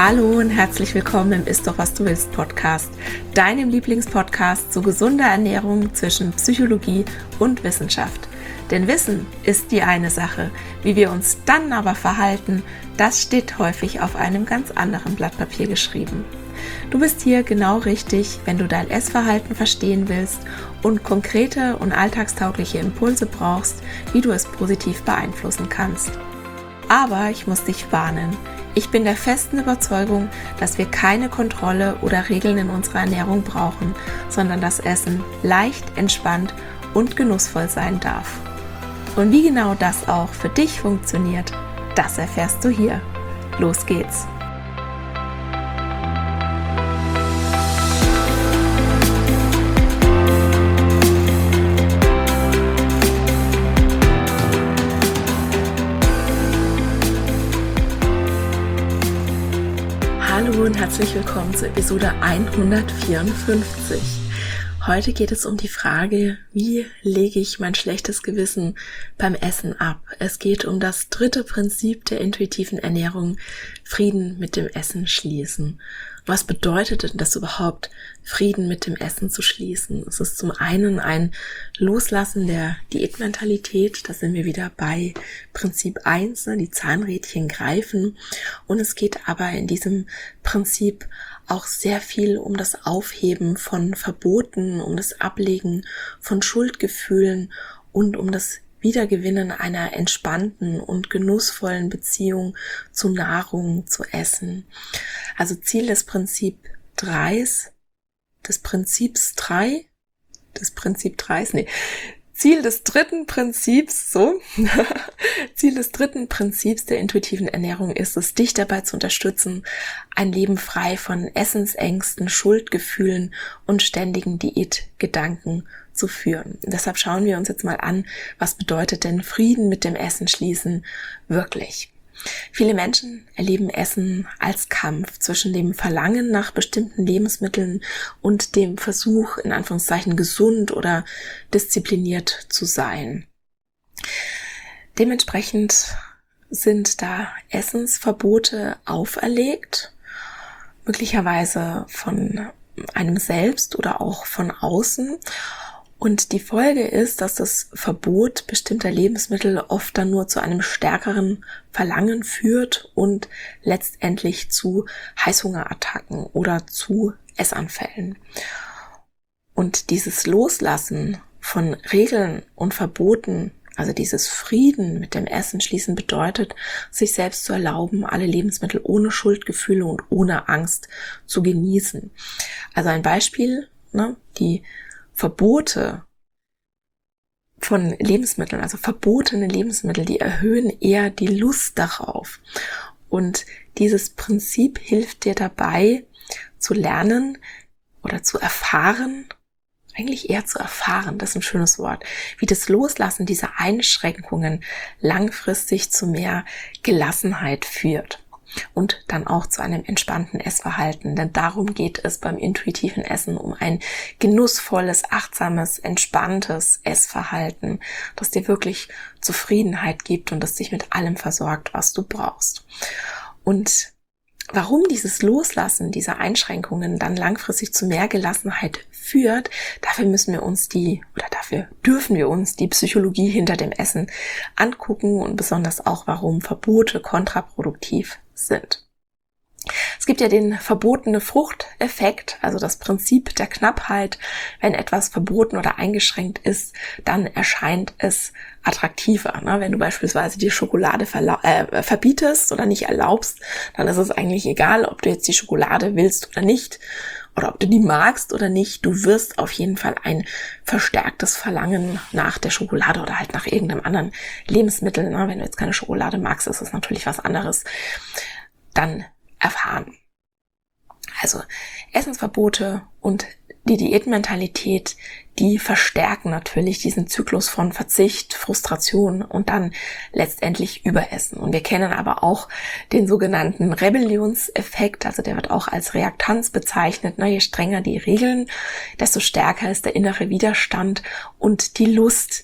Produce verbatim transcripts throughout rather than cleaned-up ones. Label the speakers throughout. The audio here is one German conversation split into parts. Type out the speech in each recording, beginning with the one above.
Speaker 1: Hallo und herzlich willkommen im Ist doch was du willst Podcast, deinem Lieblingspodcast zu gesunder Ernährung zwischen Psychologie und Wissenschaft. Denn Wissen ist die eine Sache, wie wir uns dann aber verhalten, das steht häufig auf einem ganz anderen Blatt Papier geschrieben. Du bist hier genau richtig, wenn du dein Essverhalten verstehen willst und konkrete und alltagstaugliche Impulse brauchst, wie du es positiv beeinflussen kannst. Aber ich muss dich warnen. Ich bin der festen Überzeugung, dass wir keine Kontrolle oder Regeln in unserer Ernährung brauchen, sondern das Essen leicht, entspannt und genussvoll sein darf. Und wie genau das auch für dich funktioniert, das erfährst du hier. Los geht's! Hallo und herzlich willkommen zur Episode hundertvierundfünfzig. Heute geht es um die Frage, wie lege ich mein schlechtes Gewissen beim Essen ab? Es geht um das dritte Prinzip der intuitiven Ernährung, Frieden mit dem Essen schließen. Was bedeutet denn das überhaupt, Frieden mit dem Essen zu schließen? Es ist zum einen ein Loslassen der Diätmentalität, da sind wir wieder bei Prinzip eins, ne, die Zahnrädchen greifen. Und es geht aber in diesem Prinzip auch sehr viel um das Aufheben von Verboten, um das Ablegen von Schuldgefühlen und um das Wiedergewinnen einer entspannten und genussvollen Beziehung zu Nahrung, zu Essen. Also Ziel des Prinzip dreis, des Prinzips drei, des Prinzip dreis, nee, Ziel des dritten Prinzips, so, Ziel des dritten Prinzips der intuitiven Ernährung ist es, dich dabei zu unterstützen, ein Leben frei von Essensängsten, Schuldgefühlen und ständigen Diätgedanken zu führen. Und deshalb schauen wir uns jetzt mal an, was bedeutet denn Frieden mit dem Essen schließen wirklich? Viele Menschen erleben Essen als Kampf zwischen dem Verlangen nach bestimmten Lebensmitteln und dem Versuch, in Anführungszeichen gesund oder diszipliniert zu sein. Dementsprechend sind da Essensverbote auferlegt, möglicherweise von einem selbst oder auch von außen. Und die Folge ist, dass das Verbot bestimmter Lebensmittel oft dann nur zu einem stärkeren Verlangen führt und letztendlich zu Heißhungerattacken oder zu Essanfällen. Und dieses Loslassen von Regeln und Verboten, also dieses Frieden mit dem Essen schließen, bedeutet, sich selbst zu erlauben, alle Lebensmittel ohne Schuldgefühle und ohne Angst zu genießen. Also ein Beispiel, ne, die Verbote von Lebensmitteln, also verbotene Lebensmittel, die erhöhen eher die Lust darauf. Und dieses Prinzip hilft dir dabei, zu lernen oder zu erfahren, eigentlich eher zu erfahren, das ist ein schönes Wort, wie das Loslassen dieser Einschränkungen langfristig zu mehr Gelassenheit führt. Und dann auch zu einem entspannten Essverhalten. Denn darum geht es beim intuitiven Essen, um ein genussvolles, achtsames, entspanntes Essverhalten, das dir wirklich Zufriedenheit gibt und das dich mit allem versorgt, was du brauchst. Und warum dieses Loslassen dieser Einschränkungen dann langfristig zu mehr Gelassenheit führt, dafür müssen wir uns die, oder dafür dürfen wir uns die Psychologie hinter dem Essen angucken und besonders auch, warum Verbote kontraproduktiv sind. Es gibt ja den verbotene Fruchteffekt, also das Prinzip der Knappheit. Wenn etwas verboten oder eingeschränkt ist, dann erscheint es attraktiver. Ne? Wenn du beispielsweise die Schokolade verla- äh, verbietest oder nicht erlaubst, dann ist es eigentlich egal, ob du jetzt die Schokolade willst oder nicht oder ob du die magst oder nicht. Du wirst auf jeden Fall ein verstärktes Verlangen nach der Schokolade oder halt nach irgendeinem anderen Lebensmittel, ne? Wenn du jetzt keine Schokolade magst, ist es natürlich was anderes, dann erfahren. Also Essensverbote und die Diätmentalität, die verstärken natürlich diesen Zyklus von Verzicht, Frustration und dann letztendlich Überessen. Und wir kennen aber auch den sogenannten Rebellionseffekt, also der wird auch als Reaktanz bezeichnet. Je strenger die Regeln, desto stärker ist der innere Widerstand und die Lust,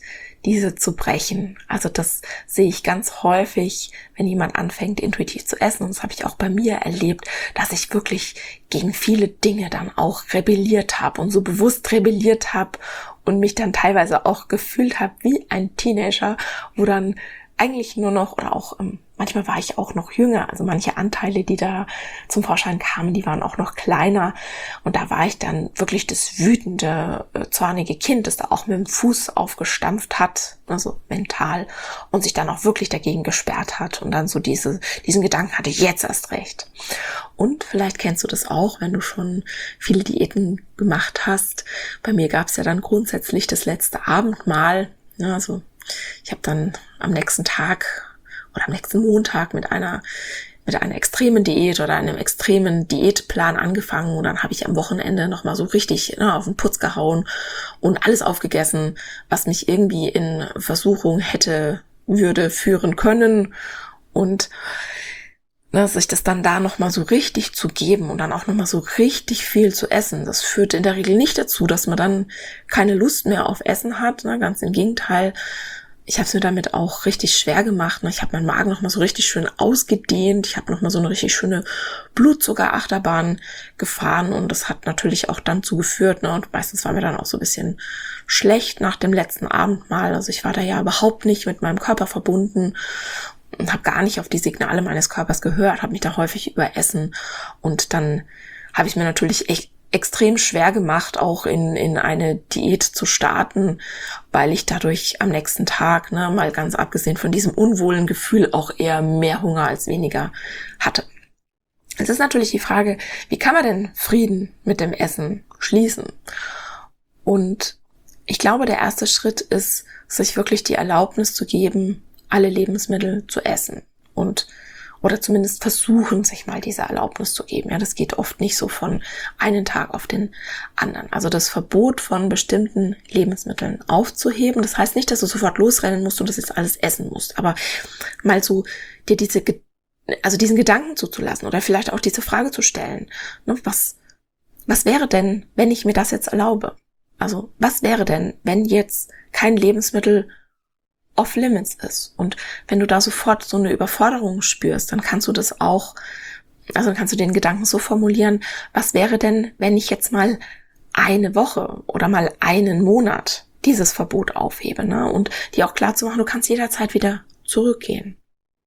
Speaker 1: diese zu brechen. Also das sehe ich ganz häufig, wenn jemand anfängt, intuitiv zu essen. Und das habe ich auch bei mir erlebt, dass ich wirklich gegen viele Dinge dann auch rebelliert habe und so bewusst rebelliert habe und mich dann teilweise auch gefühlt habe wie ein Teenager, wo dann eigentlich nur noch, oder auch ähm, manchmal war ich auch noch jünger, also manche Anteile, die da zum Vorschein kamen, die waren auch noch kleiner, und da war ich dann wirklich das wütende, äh, zornige Kind, das da auch mit dem Fuß aufgestampft hat, also mental, und sich dann auch wirklich dagegen gesperrt hat und dann so diese diesen Gedanken hatte, jetzt erst recht. Und vielleicht kennst du das auch, wenn du schon viele Diäten gemacht hast. Bei mir gab es ja dann grundsätzlich das letzte Abendmahl, ja, also ich habe dann am nächsten Tag oder am nächsten Montag mit einer mit einer extremen Diät oder einem extremen Diätplan angefangen, und dann habe ich am Wochenende nochmal so richtig ne, auf den Putz gehauen und alles aufgegessen, was mich irgendwie in Versuchung hätte, würde führen können, und ne, sich das dann da nochmal so richtig zu geben und dann auch nochmal so richtig viel zu essen, das führt in der Regel nicht dazu, dass man dann keine Lust mehr auf Essen hat, ne, ganz im Gegenteil. Ich habe es mir damit auch richtig schwer gemacht. Ich habe meinen Magen nochmal so richtig schön ausgedehnt. Ich habe nochmal so eine richtig schöne Blutzuckerachterbahn gefahren. Und das hat natürlich auch dann zugeführt. Ne? Und meistens war mir dann auch so ein bisschen schlecht nach dem letzten Abendmahl. Also ich war da ja überhaupt nicht mit meinem Körper verbunden und habe gar nicht auf die Signale meines Körpers gehört, habe mich da häufig überessen. Und dann habe ich mir natürlich echt extrem schwer gemacht, auch in in eine Diät zu starten, weil ich dadurch am nächsten Tag, ne, mal ganz abgesehen von diesem unwohlen Gefühl, auch eher mehr Hunger als weniger hatte. Es ist natürlich die Frage, wie kann man denn Frieden mit dem Essen schließen? Und ich glaube, der erste Schritt ist, sich wirklich die Erlaubnis zu geben, alle Lebensmittel zu essen und oder zumindest versuchen, sich mal diese Erlaubnis zu geben. Ja, das geht oft nicht so von einem Tag auf den anderen. Also das Verbot von bestimmten Lebensmitteln aufzuheben. Das heißt nicht, dass du sofort losrennen musst und das jetzt alles essen musst. Aber mal so dir diese, also diesen Gedanken zuzulassen oder vielleicht auch diese Frage zu stellen. Ne, was, was wäre denn, wenn ich mir das jetzt erlaube? Also was wäre denn, wenn jetzt kein Lebensmittel off-limits ist? Und wenn du da sofort so eine Überforderung spürst, dann kannst du das auch, also dann kannst du den Gedanken so formulieren, was wäre denn, wenn ich jetzt mal eine Woche oder mal einen Monat dieses Verbot aufhebe, ne? Und dir auch klar zu machen, du kannst jederzeit wieder zurückgehen.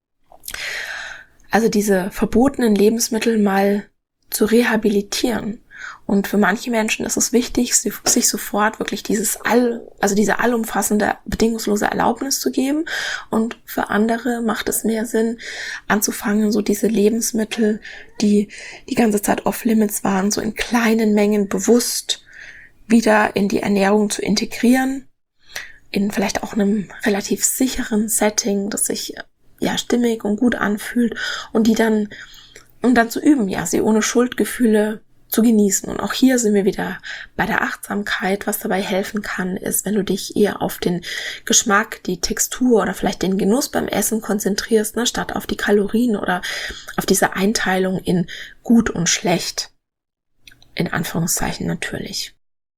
Speaker 1: Also diese verbotenen Lebensmittel mal zu rehabilitieren. Und für manche Menschen ist es wichtig, sich sofort wirklich dieses all, also diese allumfassende, bedingungslose Erlaubnis zu geben. Und für andere macht es mehr Sinn, anzufangen, so diese Lebensmittel, die die ganze Zeit off-limits waren, so in kleinen Mengen bewusst wieder in die Ernährung zu integrieren. In vielleicht auch einem relativ sicheren Setting, das sich ja stimmig und gut anfühlt. Und die dann, um dann zu üben, ja, sie ohne Schuldgefühle zu genießen. Und auch hier sind wir wieder bei der Achtsamkeit. Was dabei helfen kann, ist, wenn du dich eher auf den Geschmack, die Textur oder vielleicht den Genuss beim Essen konzentrierst, ne, statt auf die Kalorien oder auf diese Einteilung in gut und schlecht. In Anführungszeichen natürlich.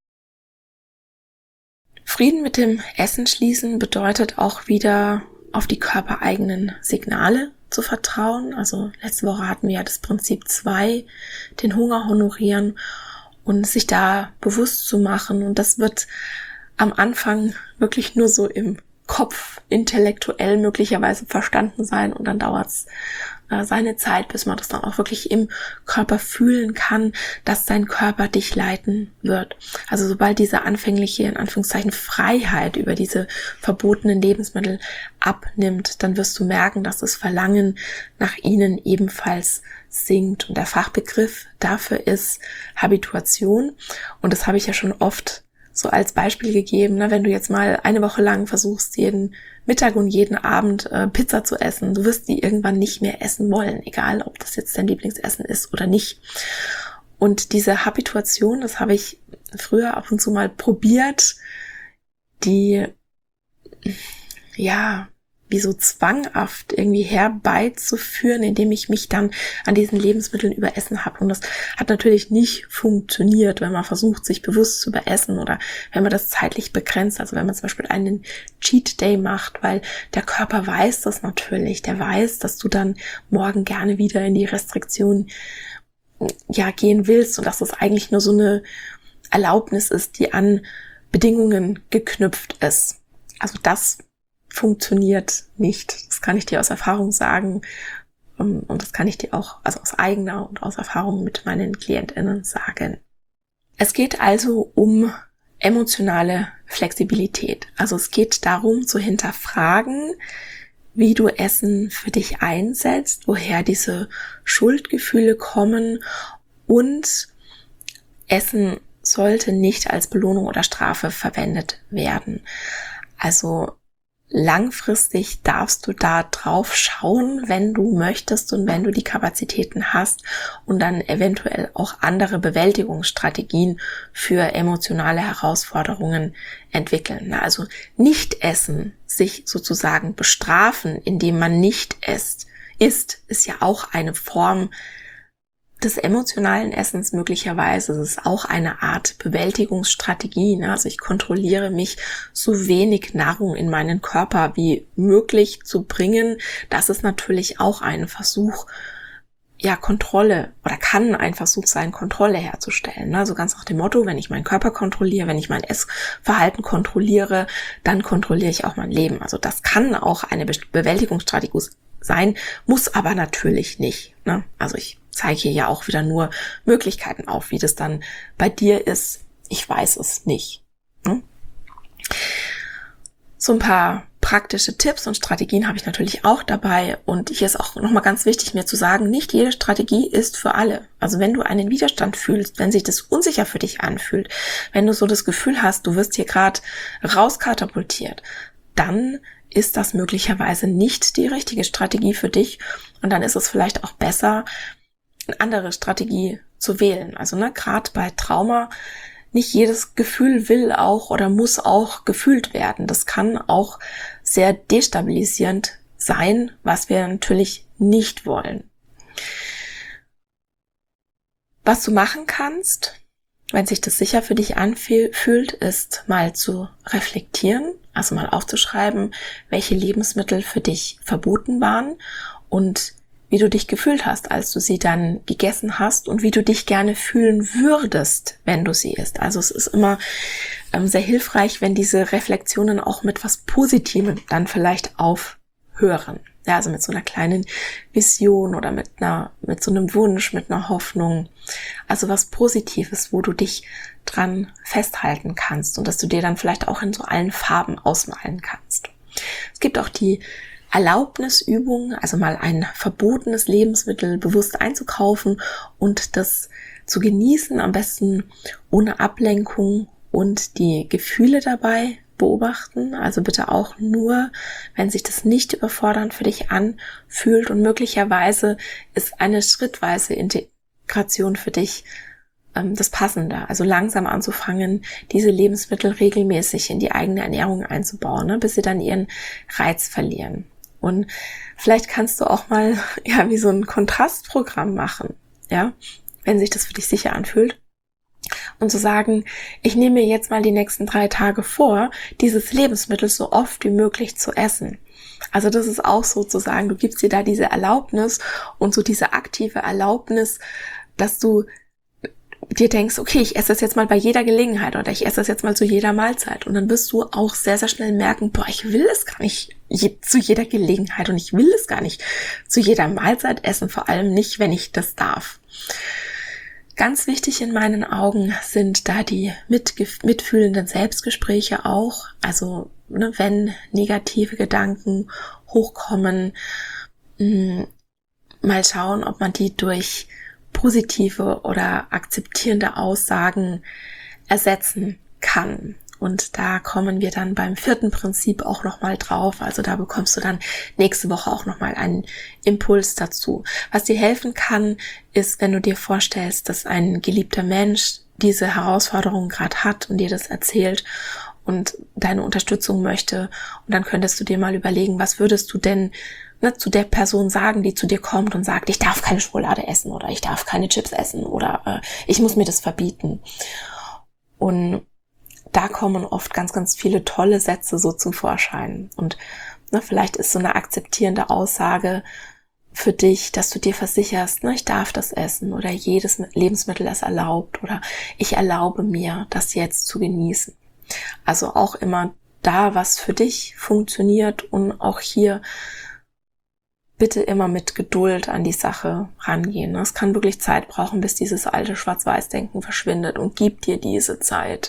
Speaker 1: Frieden mit dem Essen schließen bedeutet auch wieder auf die körpereigenen Signale zu vertrauen. Also letzte Woche hatten wir ja das Prinzip zwei, den Hunger honorieren und sich da bewusst zu machen. Und das wird am Anfang wirklich nur so im Kopf intellektuell möglicherweise verstanden sein, und dann dauert es äh, seine Zeit, bis man das dann auch wirklich im Körper fühlen kann, dass dein Körper dich leiten wird. Also sobald diese anfängliche, in Anführungszeichen, Freiheit über diese verbotenen Lebensmittel abnimmt, dann wirst du merken, dass das Verlangen nach ihnen ebenfalls sinkt. Und der Fachbegriff dafür ist Habituation. Und das habe ich ja schon oft so als Beispiel gegeben, ne? Wenn du jetzt mal eine Woche lang versuchst, jeden Mittag und jeden Abend äh, Pizza zu essen, du wirst die irgendwann nicht mehr essen wollen, egal ob das jetzt dein Lieblingsessen ist oder nicht. Und diese Habituation, das habe ich früher ab und zu mal probiert, die, ja, wie so zwanghaft irgendwie herbeizuführen, indem ich mich dann an diesen Lebensmitteln überessen habe. Und das hat natürlich nicht funktioniert, wenn man versucht, sich bewusst zu überessen oder wenn man das zeitlich begrenzt. Also wenn man zum Beispiel einen Cheat Day macht, weil der Körper weiß das natürlich. Der weiß, dass du dann morgen gerne wieder in die Restriktion ja gehen willst und dass das eigentlich nur so eine Erlaubnis ist, die an Bedingungen geknüpft ist. Also das funktioniert nicht. Das kann ich dir aus Erfahrung sagen. Und das kann ich dir auch also aus eigener und aus Erfahrung mit meinen KlientInnen sagen. Es geht also um emotionale Flexibilität. Also es geht darum, zu hinterfragen, wie du Essen für dich einsetzt, woher diese Schuldgefühle kommen, und Essen sollte nicht als Belohnung oder Strafe verwendet werden. Also langfristig darfst du da drauf schauen, wenn du möchtest und wenn du die Kapazitäten hast, und dann eventuell auch andere Bewältigungsstrategien für emotionale Herausforderungen entwickeln. Also nicht essen, sich sozusagen bestrafen, indem man nicht isst, isst, ist ja auch eine Form des emotionalen Essens möglicherweise. Es ist auch eine Art Bewältigungsstrategie. Ne? Also ich kontrolliere mich, so wenig Nahrung in meinen Körper wie möglich zu bringen. Das ist natürlich auch ein Versuch, ja, Kontrolle, oder kann ein Versuch sein, Kontrolle herzustellen. Ne? Also ganz nach dem Motto, wenn ich meinen Körper kontrolliere, wenn ich mein Essverhalten kontrolliere, dann kontrolliere ich auch mein Leben. Also das kann auch eine Be- Bewältigungsstrategie sein, muss aber natürlich nicht. Ne? Also ich zeige hier ja auch wieder nur Möglichkeiten auf, wie das dann bei dir ist. Ich weiß es nicht. Ne? So ein paar praktische Tipps und Strategien habe ich natürlich auch dabei. Und hier ist auch nochmal ganz wichtig, mir zu sagen, nicht jede Strategie ist für alle. Also wenn du einen Widerstand fühlst, wenn sich das unsicher für dich anfühlt, wenn du so das Gefühl hast, du wirst hier gerade rauskatapultiert, dann ist das möglicherweise nicht die richtige Strategie für dich. Und dann ist es vielleicht auch besser, eine andere Strategie zu wählen. Also ne, gerade bei Trauma, nicht jedes Gefühl will auch oder muss auch gefühlt werden. Das kann auch sehr destabilisierend sein, was wir natürlich nicht wollen. Was du machen kannst, wenn sich das sicher für dich anfühlt, ist mal zu reflektieren, also mal aufzuschreiben, welche Lebensmittel für dich verboten waren und wie du dich gefühlt hast, als du sie dann gegessen hast, und wie du dich gerne fühlen würdest, wenn du sie isst. Also es ist immer ähm, sehr hilfreich, wenn diese Reflexionen auch mit was Positivem dann vielleicht aufhören. Ja, also mit so einer kleinen Vision oder mit einer, mit so einem Wunsch, mit einer Hoffnung. Also was Positives, wo du dich dran festhalten kannst und dass du dir dann vielleicht auch in so allen Farben ausmalen kannst. Es gibt auch die Erlaubnisübung, also mal ein verbotenes Lebensmittel bewusst einzukaufen und das zu genießen, am besten ohne Ablenkung, und die Gefühle dabei beobachten. Also bitte auch nur, wenn sich das nicht überfordernd für dich anfühlt, und möglicherweise ist eine schrittweise Integration für dich ähm, das Passende. Also langsam anzufangen, diese Lebensmittel regelmäßig in die eigene Ernährung einzubauen, ne, bis sie dann ihren Reiz verlieren. Und vielleicht kannst du auch mal, ja, wie so ein Kontrastprogramm machen, ja, wenn sich das für dich sicher anfühlt. Und zu sagen, ich nehme mir jetzt mal die nächsten drei Tage vor, dieses Lebensmittel so oft wie möglich zu essen. Also das ist auch sozusagen, du gibst dir da diese Erlaubnis und so diese aktive Erlaubnis, dass du dir denkst, okay, ich esse das jetzt mal bei jeder Gelegenheit oder ich esse das jetzt mal zu jeder Mahlzeit. Und dann wirst du auch sehr, sehr schnell merken, boah, ich will es gar nicht je, zu jeder Gelegenheit und ich will es gar nicht zu jeder Mahlzeit essen, vor allem nicht, wenn ich das darf. Ganz wichtig in meinen Augen sind da die mitgef- mitfühlenden Selbstgespräche auch. Also ne, wenn negative Gedanken hochkommen, mh, mal schauen, ob man die durch positive oder akzeptierende Aussagen ersetzen kann. Und da kommen wir dann beim vierten Prinzip auch nochmal drauf. Also da bekommst du dann nächste Woche auch nochmal einen Impuls dazu. Was dir helfen kann, ist, wenn du dir vorstellst, dass ein geliebter Mensch diese Herausforderung gerade hat und dir das erzählt und deine Unterstützung möchte. Und dann könntest du dir mal überlegen, was würdest du denn ne, zu der Person sagen, die zu dir kommt und sagt, ich darf keine Schokolade essen oder ich darf keine Chips essen oder äh, ich muss mir das verbieten. Und da kommen oft ganz, ganz viele tolle Sätze so zum Vorschein. Und ne, vielleicht ist so eine akzeptierende Aussage für dich, dass du dir versicherst, ne, ich darf das essen oder jedes Lebensmittel ist erlaubt oder ich erlaube mir, das jetzt zu genießen. Also auch immer da, was für dich funktioniert und auch hier bitte immer mit Geduld an die Sache rangehen. Es kann wirklich Zeit brauchen, bis dieses alte Schwarz-Weiß-Denken verschwindet und gib dir diese Zeit.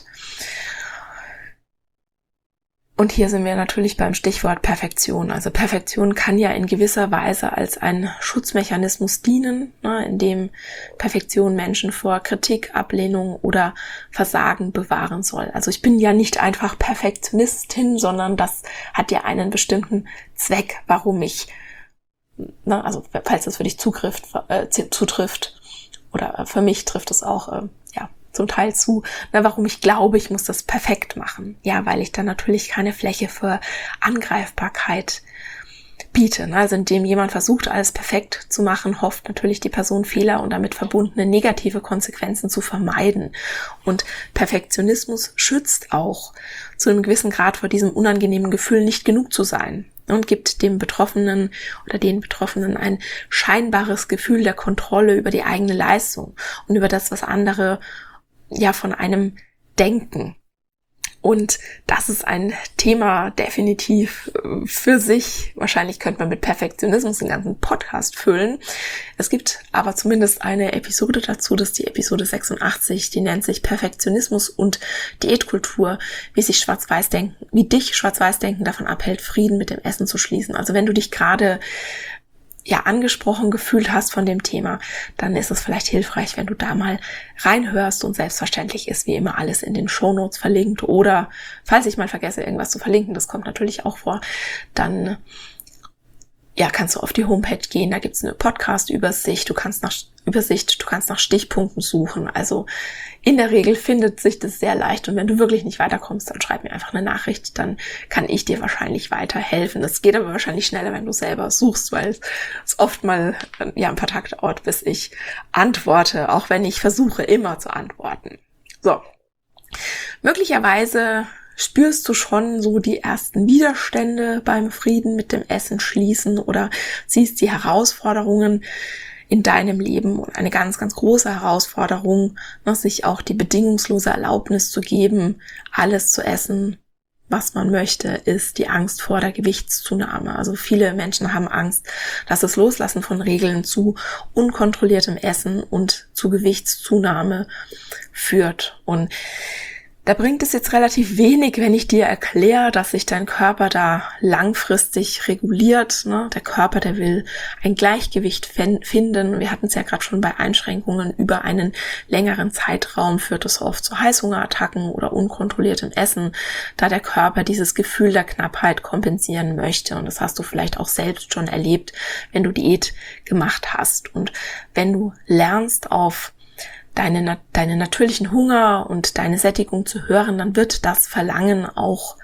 Speaker 1: Und hier sind wir natürlich beim Stichwort Perfektion. Also Perfektion kann ja in gewisser Weise als ein Schutzmechanismus dienen, ne, in dem Perfektion Menschen vor Kritik, Ablehnung oder Versagen bewahren soll. Also ich bin ja nicht einfach Perfektionistin, sondern das hat ja einen bestimmten Zweck, warum ich, ne, also falls das für dich zutrifft, äh, zutrifft oder für mich trifft es auch, äh, ja, zum Teil zu, na, warum ich glaube, ich muss das perfekt machen. Ja, weil ich dann natürlich keine Fläche für Angreifbarkeit biete. Ne? Also indem jemand versucht, alles perfekt zu machen, hofft natürlich die Person Fehler und damit verbundene negative Konsequenzen zu vermeiden. Und Perfektionismus schützt auch zu einem gewissen Grad vor diesem unangenehmen Gefühl, nicht genug zu sein. Und gibt dem Betroffenen oder den Betroffenen ein scheinbares Gefühl der Kontrolle über die eigene Leistung und über das, was andere ja von einem denken. Und das ist ein Thema definitiv für sich. Wahrscheinlich könnte man mit Perfektionismus den ganzen Podcast füllen. Es gibt aber zumindest eine Episode dazu, das ist die Episode sechsundachtzig, die nennt sich Perfektionismus und Diätkultur, wie sich Schwarz-Weiß-Denken, wie dich Schwarz-Weiß-Denken davon abhält, Frieden mit dem Essen zu schließen. Also wenn du dich gerade ja angesprochen gefühlt hast von dem Thema, dann ist es vielleicht hilfreich, wenn du da mal reinhörst, und selbstverständlich ist wie immer alles in den Shownotes verlinkt, oder falls ich mal vergesse, irgendwas zu verlinken, das kommt natürlich auch vor, dann ja, kannst du auf die Homepage gehen, da gibt's eine Podcast-Übersicht, du kannst nach Übersicht, du kannst nach Stichpunkten suchen, also in der Regel findet sich das sehr leicht, und wenn du wirklich nicht weiterkommst, dann schreib mir einfach eine Nachricht, dann kann ich dir wahrscheinlich weiterhelfen. Das geht aber wahrscheinlich schneller, wenn du selber suchst, weil es oft mal ja ein paar Tage dauert, bis ich antworte, auch wenn ich versuche immer zu antworten. So, möglicherweise spürst du schon so die ersten Widerstände beim Frieden mit dem Essen schließen oder siehst die Herausforderungen in deinem Leben, und eine ganz, ganz große Herausforderung, ne, sich auch die bedingungslose Erlaubnis zu geben, alles zu essen, was man möchte, ist die Angst vor der Gewichtszunahme. Also viele Menschen haben Angst, dass das Loslassen von Regeln zu unkontrolliertem Essen und zu Gewichtszunahme führt. Und da bringt es jetzt relativ wenig, wenn ich dir erkläre, dass sich dein Körper da langfristig reguliert. Ne? Der Körper, der will ein Gleichgewicht finden. Wir hatten es ja gerade schon bei Einschränkungen über einen längeren Zeitraum, führt es oft zu Heißhungerattacken oder unkontrolliertem Essen, da der Körper dieses Gefühl der Knappheit kompensieren möchte. Und das hast du vielleicht auch selbst schon erlebt, wenn du Diät gemacht hast. Und wenn du lernst, auf Deine, deine natürlichen Hunger und deine Sättigung zu hören, dann wird das Verlangen auch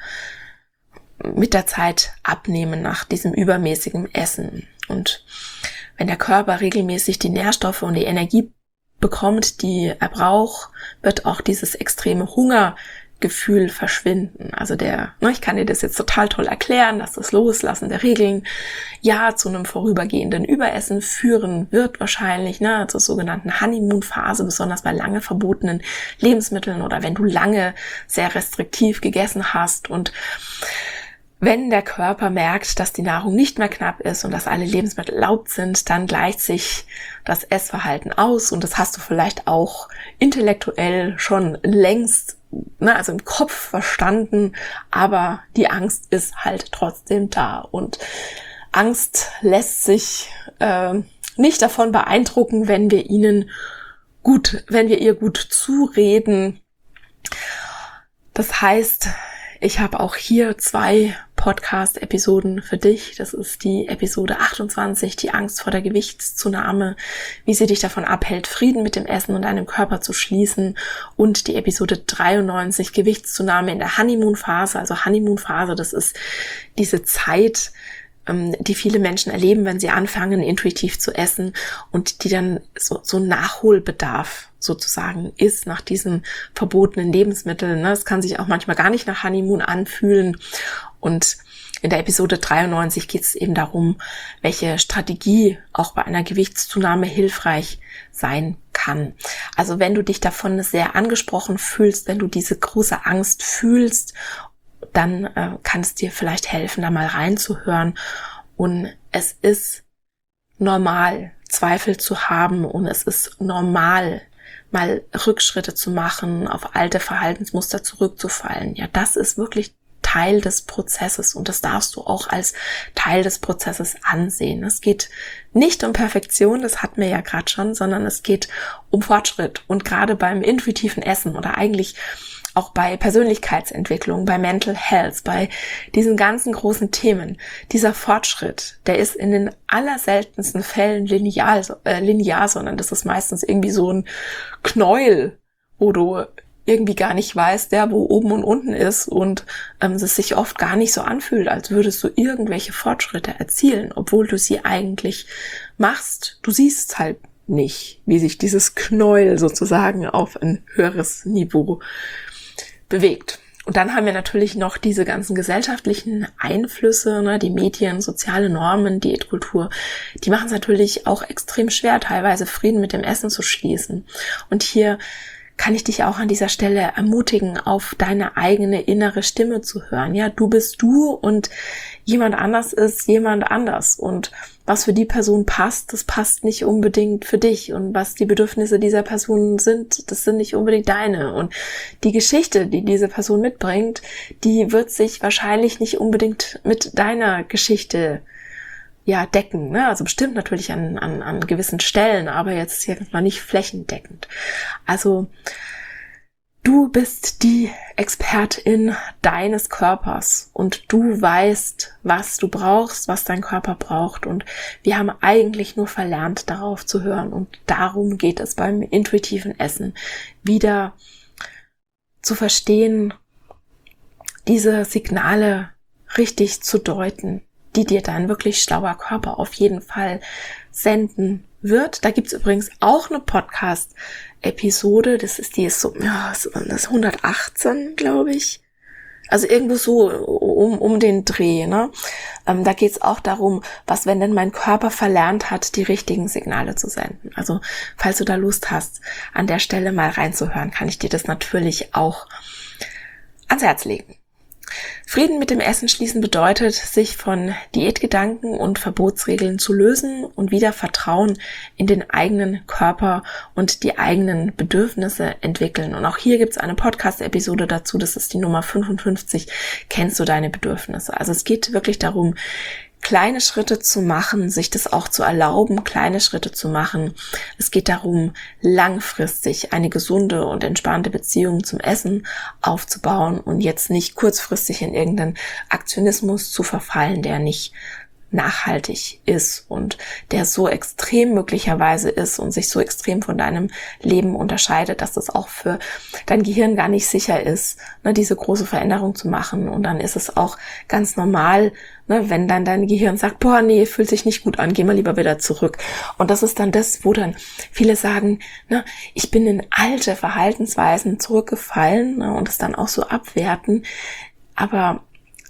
Speaker 1: mit der Zeit abnehmen nach diesem übermäßigen Essen. Und wenn der Körper regelmäßig die Nährstoffe und die Energie bekommt, die er braucht, wird auch dieses extreme Hungergefühl verschwinden. Also der, ne, ich kann dir das jetzt total toll erklären, dass das Loslassen der Regeln ja zu einem vorübergehenden Überessen führen wird wahrscheinlich, ne, zur sogenannten Honeymoon-Phase, besonders bei lange verbotenen Lebensmitteln oder wenn du lange sehr restriktiv gegessen hast. Und wenn der Körper merkt, dass die Nahrung nicht mehr knapp ist und dass alle Lebensmittel erlaubt sind, dann gleicht sich das Essverhalten aus, und das hast du vielleicht auch intellektuell schon längst, ne, also im Kopf verstanden, aber die Angst ist halt trotzdem da, und Angst lässt sich äh, nicht davon beeindrucken, wenn wir ihnen gut, wenn wir ihr gut zureden. Das heißt, ich habe auch hier zwei Podcast-Episoden für dich. Das ist die Episode achtundzwanzig, die Angst vor der Gewichtszunahme, wie sie dich davon abhält, Frieden mit dem Essen und deinem Körper zu schließen, und die Episode dreiundneunzig, Gewichtszunahme in der Honeymoon-Phase. Also Honeymoon-Phase, das ist diese Zeit, die viele Menschen erleben, wenn sie anfangen, intuitiv zu essen, und die dann so, so Nachholbedarf sozusagen ist nach diesen verbotenen Lebensmitteln. Es kann sich auch manchmal gar nicht nach Honeymoon anfühlen. Und in der Episode dreiundneunzig geht es eben darum, welche Strategie auch bei einer Gewichtszunahme hilfreich sein kann. Also wenn du dich davon sehr angesprochen fühlst, wenn du diese große Angst fühlst, dann äh, kann es dir vielleicht helfen, da mal reinzuhören. Und es ist normal, Zweifel zu haben, und es ist normal, mal Rückschritte zu machen, auf alte Verhaltensmuster zurückzufallen. Ja, das ist wirklich Teil des Prozesses, und das darfst du auch als Teil des Prozesses ansehen. Es geht nicht um Perfektion, das hatten wir ja gerade schon, sondern es geht um Fortschritt. Und gerade beim intuitiven Essen oder eigentlich auch bei Persönlichkeitsentwicklung, bei Mental Health, bei diesen ganzen großen Themen, dieser Fortschritt, der ist in den allerseltensten Fällen linear, äh, linear, sondern das ist meistens irgendwie so ein Knäuel, wo du irgendwie gar nicht weißt, der wo oben und unten ist, und ähm, es sich oft gar nicht so anfühlt, als würdest du irgendwelche Fortschritte erzielen, obwohl du sie eigentlich machst. Du siehst halt nicht, wie sich dieses Knäuel sozusagen auf ein höheres Niveau bewegt. Und dann haben wir natürlich noch diese ganzen gesellschaftlichen Einflüsse, ne, die Medien, soziale Normen, Diätkultur, die machen es natürlich auch extrem schwer, teilweise Frieden mit dem Essen zu schließen. Und hier kann ich dich auch an dieser Stelle ermutigen, auf deine eigene innere Stimme zu hören. Ja, du bist du und jemand anders ist jemand anders. Und was für die Person passt, das passt nicht unbedingt für dich. Und was die Bedürfnisse dieser Person sind, das sind nicht unbedingt deine. Und die Geschichte, die diese Person mitbringt, die wird sich wahrscheinlich nicht unbedingt mit deiner Geschichte ja decken, ne? Also bestimmt natürlich an, an, an gewissen Stellen, aber jetzt hier mal nicht flächendeckend. Also du bist die Expertin deines Körpers, und du weißt, was du brauchst, was dein Körper braucht, und wir haben eigentlich nur verlernt, darauf zu hören, und darum geht es beim intuitiven Essen, wieder zu verstehen, diese Signale richtig zu deuten, die dir dein wirklich schlauer Körper auf jeden Fall senden wird. Da gibt's übrigens auch eine Podcast-Episode, das ist die ist so, ja, das ist hundertachtzehn, glaube ich. Also irgendwo so um um den Dreh, ne? Ähm, da geht's auch darum, was, wenn denn mein Körper verlernt hat, die richtigen Signale zu senden. Also falls du da Lust hast, an der Stelle mal reinzuhören, kann ich dir das natürlich auch ans Herz legen. Frieden mit dem Essen schließen bedeutet, sich von Diätgedanken und Verbotsregeln zu lösen und wieder Vertrauen in den eigenen Körper und die eigenen Bedürfnisse entwickeln. Und auch hier gibt es eine Podcast-Episode dazu, das ist die Nummer fünfundfünfzig, kennst du deine Bedürfnisse? Also es geht wirklich darum, kleine Schritte zu machen, sich das auch zu erlauben, kleine Schritte zu machen. Es geht darum, langfristig eine gesunde und entspannte Beziehung zum Essen aufzubauen und jetzt nicht kurzfristig in irgendeinen Aktionismus zu verfallen, der nicht nachhaltig ist und der so extrem möglicherweise ist und sich so extrem von deinem Leben unterscheidet, dass das auch für dein Gehirn gar nicht sicher ist, ne, diese große Veränderung zu machen. Und dann ist es auch ganz normal, ne, wenn dann dein Gehirn sagt, boah, nee, fühlt sich nicht gut an, geh mal lieber wieder zurück. Und das ist dann das, wo dann viele sagen, ne, ich bin in alte Verhaltensweisen zurückgefallen, ne, und es dann auch so abwerten. Aber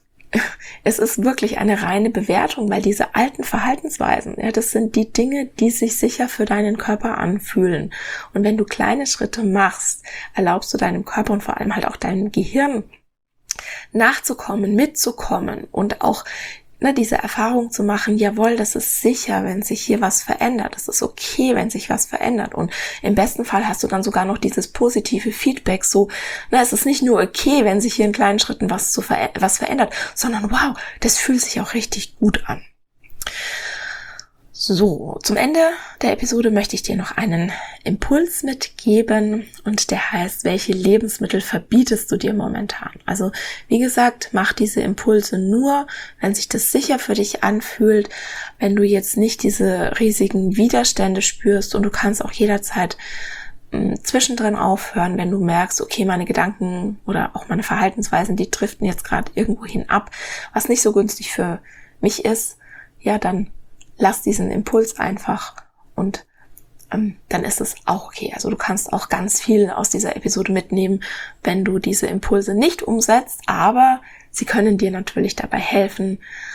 Speaker 1: es ist wirklich eine reine Bewertung, weil diese alten Verhaltensweisen, ja, das sind die Dinge, die sich sicher für deinen Körper anfühlen. Und wenn du kleine Schritte machst, erlaubst du deinem Körper und vor allem halt auch deinem Gehirn nachzukommen, mitzukommen und auch ne, diese Erfahrung zu machen, jawohl, das ist sicher, wenn sich hier was verändert. Es ist okay, wenn sich was verändert. Und im besten Fall hast du dann sogar noch dieses positive Feedback, so, na, es ist nicht nur okay, wenn sich hier in kleinen Schritten was, zu ver- was verändert, sondern wow, das fühlt sich auch richtig gut an. So, zum Ende der Episode möchte ich dir noch einen Impuls mitgeben und der heißt, welche Lebensmittel verbietest du dir momentan? Also, wie gesagt, mach diese Impulse nur, wenn sich das sicher für dich anfühlt, wenn du jetzt nicht diese riesigen Widerstände spürst, und du kannst auch jederzeit mh, zwischendrin aufhören, wenn du merkst, okay, meine Gedanken oder auch meine Verhaltensweisen, die driften jetzt gerade irgendwohin ab, was nicht so günstig für mich ist, ja, dann lass diesen Impuls einfach und ähm, dann ist es auch okay. Also du kannst auch ganz viel aus dieser Episode mitnehmen, wenn du diese Impulse nicht umsetzt, aber sie können dir natürlich dabei helfen,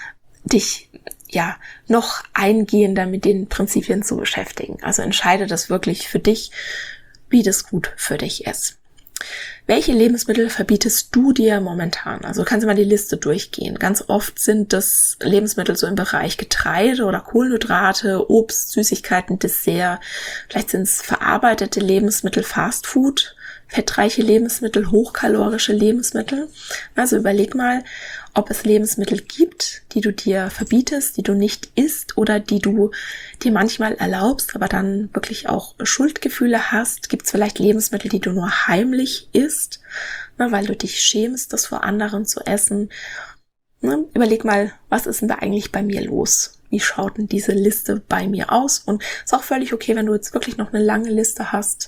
Speaker 1: dich ja noch eingehender mit den Prinzipien zu beschäftigen. Also entscheide das wirklich für dich, wie das gut für dich ist. Welche Lebensmittel verbietest du dir momentan? Also kannst du mal die Liste durchgehen. Ganz oft sind das Lebensmittel so im Bereich Getreide oder Kohlenhydrate, Obst, Süßigkeiten, Dessert. Vielleicht sind es verarbeitete Lebensmittel, Fastfood, fettreiche Lebensmittel, hochkalorische Lebensmittel. Also überleg mal, ob es Lebensmittel gibt, die du dir verbietest, die du nicht isst oder die du dir manchmal erlaubst, aber dann wirklich auch Schuldgefühle hast. Gibt es vielleicht Lebensmittel, die du nur heimlich isst, ne, weil du dich schämst, das vor anderen zu essen. Ne, überleg mal, was ist denn da eigentlich bei mir los? Wie schaut denn diese Liste bei mir aus? Und es ist auch völlig okay, wenn du jetzt wirklich noch eine lange Liste hast.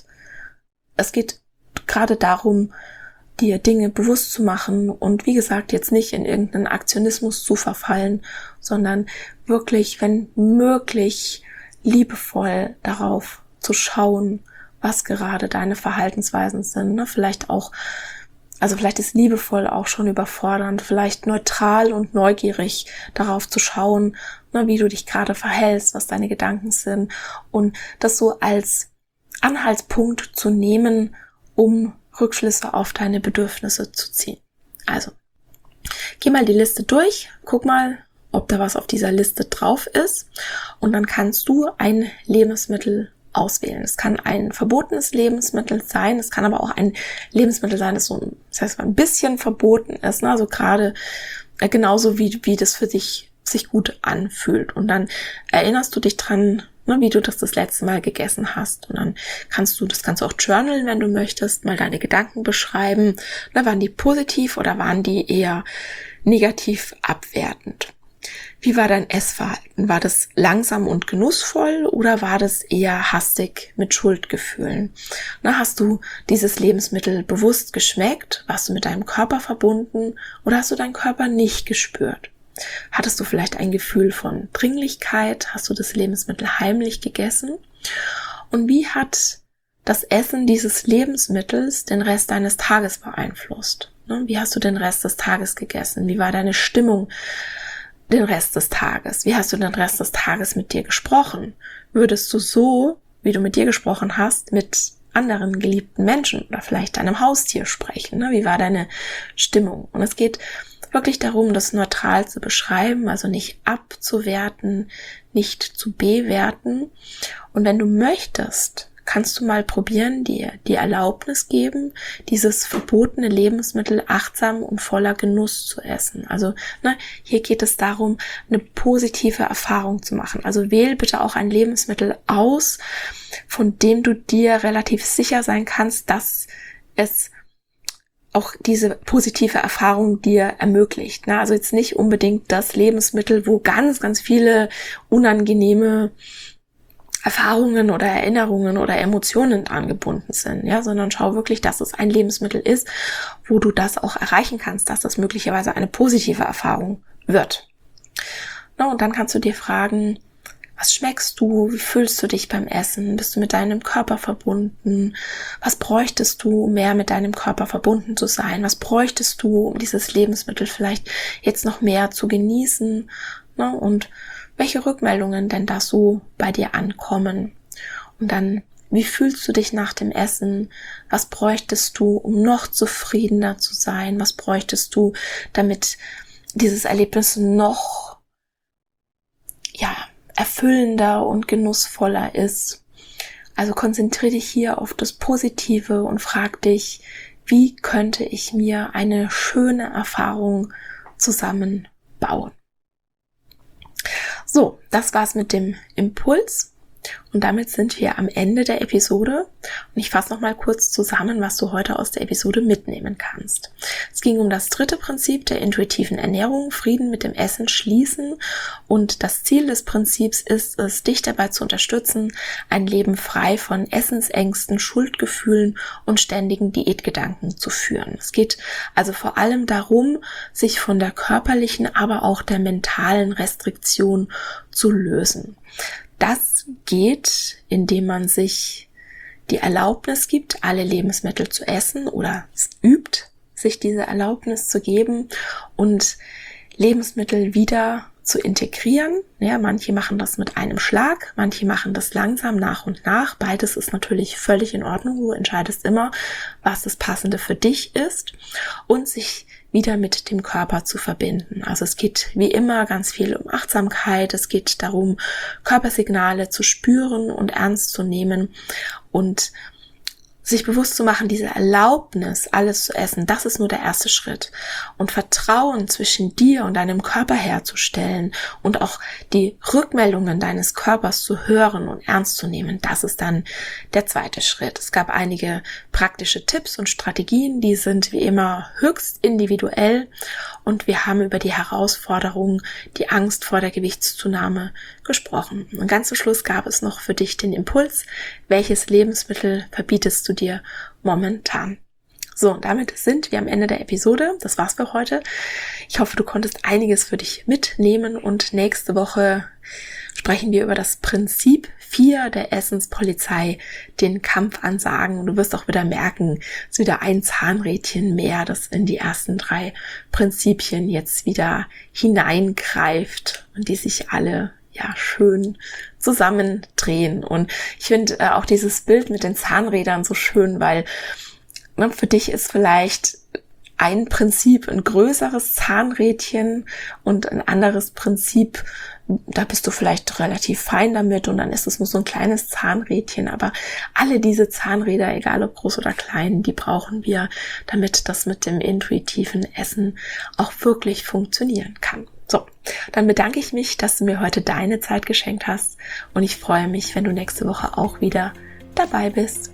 Speaker 1: Es geht gerade darum, dir Dinge bewusst zu machen und wie gesagt, jetzt nicht in irgendeinen Aktionismus zu verfallen, sondern wirklich, wenn möglich, liebevoll darauf zu schauen, was gerade deine Verhaltensweisen sind. Ne? Vielleicht auch, also vielleicht ist liebevoll auch schon überfordernd, vielleicht neutral und neugierig darauf zu schauen, ne, wie du dich gerade verhältst, was deine Gedanken sind und das so als Anhaltspunkt zu nehmen, um Rückschlüsse auf deine Bedürfnisse zu ziehen. Also, geh mal die Liste durch, guck mal, ob da was auf dieser Liste drauf ist und dann kannst du ein Lebensmittel auswählen. Es kann ein verbotenes Lebensmittel sein, es kann aber auch ein Lebensmittel sein, das so, das heißt, ein bisschen verboten ist, ne? Also gerade äh, genauso wie, wie das für dich sich gut anfühlt. Und dann erinnerst du dich dran, ne, wie du das das letzte Mal gegessen hast. Und dann kannst du, das kannst du auch journalen, wenn du möchtest, mal deine Gedanken beschreiben. Na, waren die positiv oder waren die eher negativ abwertend? Wie war dein Essverhalten? War das langsam und genussvoll oder war das eher hastig mit Schuldgefühlen? Na, hast du dieses Lebensmittel bewusst geschmeckt? Warst du mit deinem Körper verbunden oder hast du deinen Körper nicht gespürt? Hattest du vielleicht ein Gefühl von Dringlichkeit? Hast du das Lebensmittel heimlich gegessen? Und wie hat das Essen dieses Lebensmittels den Rest deines Tages beeinflusst? Wie hast du den Rest des Tages gegessen? Wie war deine Stimmung den Rest des Tages? Wie hast du den Rest des Tages mit dir gesprochen? Würdest du so, wie du mit dir gesprochen hast, mit anderen geliebten Menschen oder vielleicht deinem Haustier sprechen? Wie war deine Stimmung? Und es geht wirklich darum, das neutral zu beschreiben, also nicht abzuwerten, nicht zu bewerten. Und wenn du möchtest, kannst du mal probieren, dir die Erlaubnis geben, dieses verbotene Lebensmittel achtsam und voller Genuss zu essen. Also ne, hier geht es darum, eine positive Erfahrung zu machen. Also wähl bitte auch ein Lebensmittel aus, von dem du dir relativ sicher sein kannst, dass es auch diese positive Erfahrung dir ermöglicht. Ne? Also jetzt nicht unbedingt das Lebensmittel, wo ganz, ganz viele unangenehme Erfahrungen oder Erinnerungen oder Emotionen angebunden sind, ja, sondern schau wirklich, dass es ein Lebensmittel ist, wo du das auch erreichen kannst, dass das möglicherweise eine positive Erfahrung wird. Na, und dann kannst du dir fragen, was schmeckst du? Wie fühlst du dich beim Essen? Bist du mit deinem Körper verbunden? Was bräuchtest du, um mehr mit deinem Körper verbunden zu sein? Was bräuchtest du, um dieses Lebensmittel vielleicht jetzt noch mehr zu genießen? Na, und welche Rückmeldungen denn da so bei dir ankommen? Und dann, wie fühlst du dich nach dem Essen? Was bräuchtest du, um noch zufriedener zu sein? Was bräuchtest du, damit dieses Erlebnis noch, ja, erfüllender und genussvoller ist? Also konzentriere dich hier auf das Positive und frag dich, wie könnte ich mir eine schöne Erfahrung zusammenbauen? So, das war's mit dem Impuls. Und damit sind wir am Ende der Episode. Und ich fasse noch mal kurz zusammen, was du heute aus der Episode mitnehmen kannst. Es ging um das dritte Prinzip der intuitiven Ernährung, Frieden mit dem Essen schließen. Und das Ziel des Prinzips ist es, dich dabei zu unterstützen, ein Leben frei von Essensängsten, Schuldgefühlen und ständigen Diätgedanken zu führen. Es geht also vor allem darum, sich von der körperlichen, aber auch der mentalen Restriktion zu lösen. Das geht, indem man sich die Erlaubnis gibt, alle Lebensmittel zu essen oder es übt, sich diese Erlaubnis zu geben und Lebensmittel wieder zu integrieren. Ja, manche machen das mit einem Schlag, manche machen das langsam nach und nach. Beides ist natürlich völlig in Ordnung. Du entscheidest immer, was das Passende für dich ist und sich wieder mit dem Körper zu verbinden. Also es geht wie immer ganz viel um Achtsamkeit. Es geht darum, Körpersignale zu spüren und ernst zu nehmen und sich bewusst zu machen, diese Erlaubnis, alles zu essen, das ist nur der erste Schritt. Und Vertrauen zwischen dir und deinem Körper herzustellen und auch die Rückmeldungen deines Körpers zu hören und ernst zu nehmen, das ist dann der zweite Schritt. Es gab einige praktische Tipps und Strategien, die sind wie immer höchst individuell und wir haben über die Herausforderung, die Angst vor der Gewichtszunahme gesprochen. Und ganz zum Schluss gab es noch für dich den Impuls, welches Lebensmittel verbietest du dir momentan? So, und damit sind wir am Ende der Episode. Das war's für heute. Ich hoffe, du konntest einiges für dich mitnehmen und nächste Woche sprechen wir über das Prinzip vier der Essenspolizei, den Kampf ansagen. Und du wirst auch wieder merken, es ist wieder ein Zahnrädchen mehr, das in die ersten drei Prinzipien jetzt wieder hineingreift und die sich alle ja schön zusammendrehen. Und ich finde äh, auch dieses Bild mit den Zahnrädern so schön, weil ne, für dich ist vielleicht ein Prinzip ein größeres Zahnrädchen und ein anderes Prinzip, da bist du vielleicht relativ fein damit und dann ist es nur so ein kleines Zahnrädchen, aber alle diese Zahnräder, egal ob groß oder klein, die brauchen wir, damit das mit dem intuitiven Essen auch wirklich funktionieren kann. So, dann bedanke ich mich, dass du mir heute deine Zeit geschenkt hast und ich freue mich, wenn du nächste Woche auch wieder dabei bist.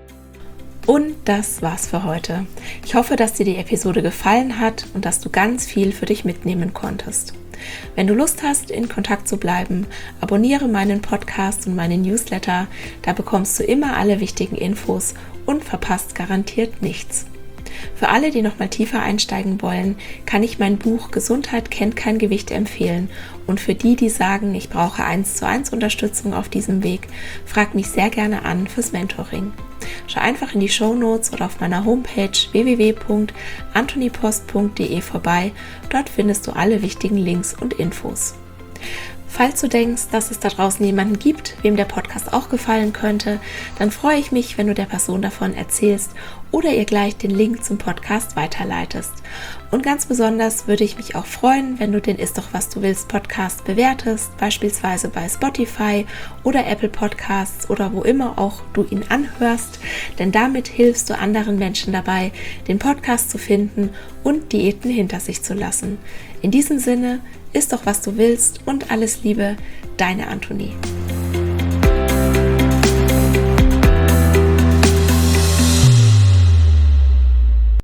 Speaker 1: Und das war's für heute. Ich hoffe, dass dir die Episode gefallen hat und dass du ganz viel für dich mitnehmen konntest. Wenn du Lust hast, in Kontakt zu bleiben, abonniere meinen Podcast und meinen Newsletter, da bekommst du immer alle wichtigen Infos und verpasst garantiert nichts. Für alle, die noch mal tiefer einsteigen wollen, kann ich mein Buch Gesundheit kennt kein Gewicht empfehlen. Und für die, die sagen, ich brauche eins zu eins Unterstützung auf diesem Weg, frag mich sehr gerne an fürs Mentoring. Schau einfach in die Shownotes oder auf meiner Homepage w w w punkt antonipost punkt d e vorbei. Dort findest du alle wichtigen Links und Infos. Falls du denkst, dass es da draußen jemanden gibt, wem der Podcast auch gefallen könnte, dann freue ich mich, wenn du der Person davon erzählst oder ihr gleich den Link zum Podcast weiterleitest. Und ganz besonders würde ich mich auch freuen, wenn du den Ist doch was du willst Podcast bewertest, beispielsweise bei Spotify oder Apple Podcasts oder wo immer auch du ihn anhörst, denn damit hilfst du anderen Menschen dabei, den Podcast zu finden und Diäten hinter sich zu lassen. In diesem Sinne, ist doch was du willst und alles Liebe, deine Antonie.